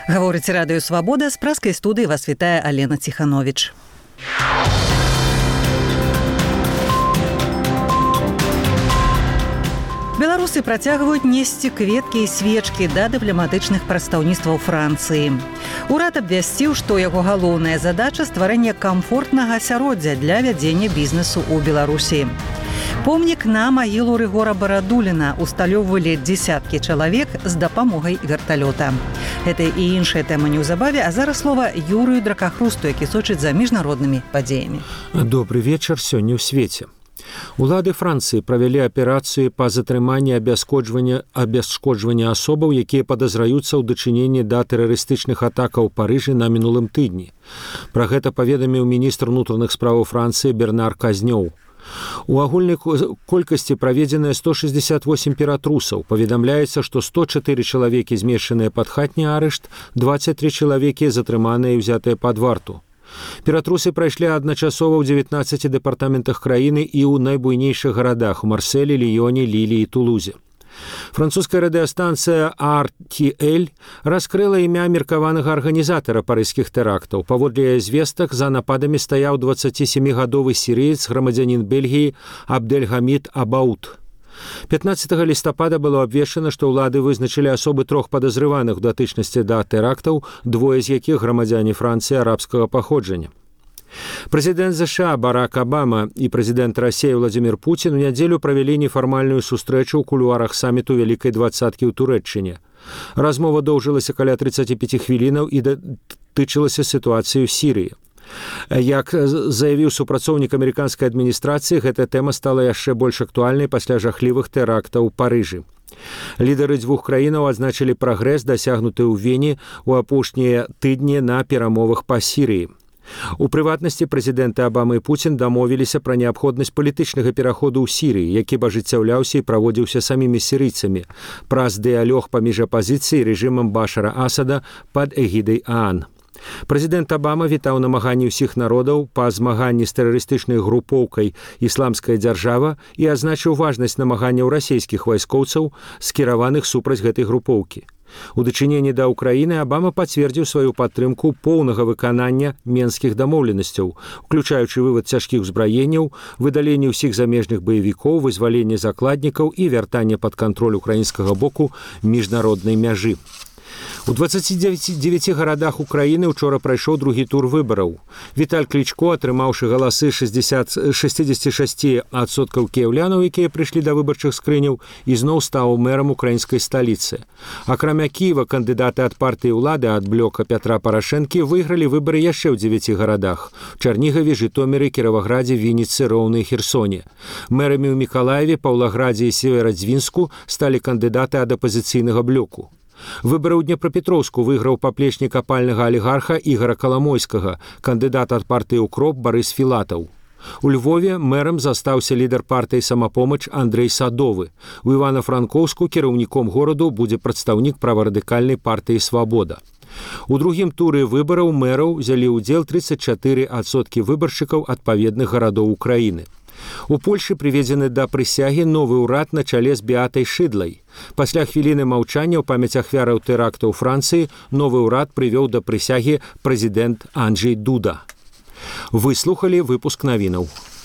Гаворыць радыё «Свабода», з праскай студыі вас вітае Алена Ціхановіч. Беларусы працягваюць несці кветкі і свечкі да дыпламатычных прадстаўніцтваў Францыі. Урад абвясціў, што яго галоўная задача – стварэнне камфортнага асяроддзя для вядзення бізнесу ў Беларусі. Помнік на магілу Рыгора Барадуліна усталёўвалі дзесяткі чалавек з дапамогай верталёта. Гэта і іншая тэма неўзабаве, а зараз слова Юрыю Дракахрусту, які сочыць за міжнароднымі падзеямі. Добры вечар сёння ў свеце. Улады Францыі правялі аперацыю па затрыманні абясшкоджвання асобаў, якія падазраюцца ў дачыненні да тэрарыстычных атакаў у Парыжы на мінулым тыдні. Пра гэта паведаміў міністр унутраных справаў Францыі Бернар Казнёў. У агульнай колькасці праведзеныя 168 ператрусаў. Паведамляецца, што 104 чалавекі змешчаныя пад хатні арышт, 23 чалавекі затрыманыя і ўзятыя пад варту. Ператрусы прайшлі адначасова ў 19 дэпартаментах краіны і ў найбуйнейшых гарадах у Марселі, Ліёне, Лілі і Тулузе. Французская радыёстанцыя RTL раскрыла імя меркаванага арганізатара парыжскіх тэрактаў. Паводле звестак, за нападамі стаяў 27-гадовы сірыец, грамадзянін Бельгіі Абдельгамід Абаут. 15 лістапада было абвешчана, што ўлады вызначылі асобы 3 падазрываных у датычнасці да тэрактаў, двое з якіх грамадзяне Францыі арабскага паходжання. Прэзідэнт ЗША Барак Абама і прэзідэнт Расіі Владзімір Пуцін у нядзелю правялі нефармальную сустрэчу ў кулуарах саміту Вялікай двадцаткі ў Турэччыне. Размова доўжылася каля 35 хвілінаў і датычылася сітуацыі ў Сірыі. Як заявіў супрацоўнік амерыканскай адміністрацыі, гэтая тэма стала яшчэ больш актуальнай пасля жахлівых тэрактаў у Парыжы. Лідары дзвюх краінаў адзначылі прагрэс, дасягнуты ў Вені ў апошнія тыдні на перамовах па Сірыі. У прыватнасці прэзідэнты Абама і Пуцін дамовіліся пра неабходнасць палітычнага пераходу ў Сірыі, які б ажыццяўляўся і праводзіўся самімі сірыйцамі праз дыялог паміж апазіцыяй і рэжымам Башара Асада пад эгідай ААН. Прэзідэнт Абама вітаў намаганні ўсіх народаў па змаганні з тэрарыстычнай групоўкай «Ісламская дзяржава» і адзначыў важнасць намаганняў расійскіх вайскоўцаў, скіраваных супраць гэтай групоўкі. У дачыненні да Ўкраіны Абама пацвердзіў сваю падтрымку поўнага выканання менскіх дамоўленасцяў, уключаючы вывад цяжкіх узбраенняў, выдаленне ўсіх замежных баевікоў, вызваленне закладнікаў і вяртанне пад кантроль украінскага боку міжнароднай мяжы. У 29 гарадах Украіны ўчора прайшоў другі тур выбараў. Віталь Клічко, атрымаўшы галасы 66% кіяўлянаў, якія прыйшлі да выбарчых скрыняў, ізноў стаў мэрам украінскай сталіцы. Акрамя Кіева, кандыдаты ад партыі ўлады ад блока Пятра Парашэнкі выйгралі выбары яшчэ ў 9 гарадах – Чарнігаве, Жытоміры, Кіраваградзе, Вінніцы, Роўны і Херсоне. Мэрамі ў Мікалаеве, Паўлаградзе і Северадзвінску сталі кандыдаты ад апазіцыйнага блоку. Выбары ў Днепрапетроўску выйграў паплечнік апальнага алігарха Ігара Каламойскага, кандыдат ад партыі «Укроп» Барыс Філатаў. У Львове мэрам застаўся лідар партыі «Самапомач» Андрэй Садовы. У Івана-Франкоўску кіраўніком гораду будзе прадстаўнік праварадыкальнай партыі «Свабода». У другім туры выбараў мэраў узялі ўдзел 34% выбаршчыкаў адпаведных гарадоў Украіны. У Польшы прыведзены да прысягі новы ўрад на чале з Беатай Шыдлай. Пасля хвіліны маўчання ў памяць ахвяраў тэрактаў Францыі новы ўрад прывёў да прысягі прэзідэнт Анджэй Дуда. Вы слухалі выпуск навінаў.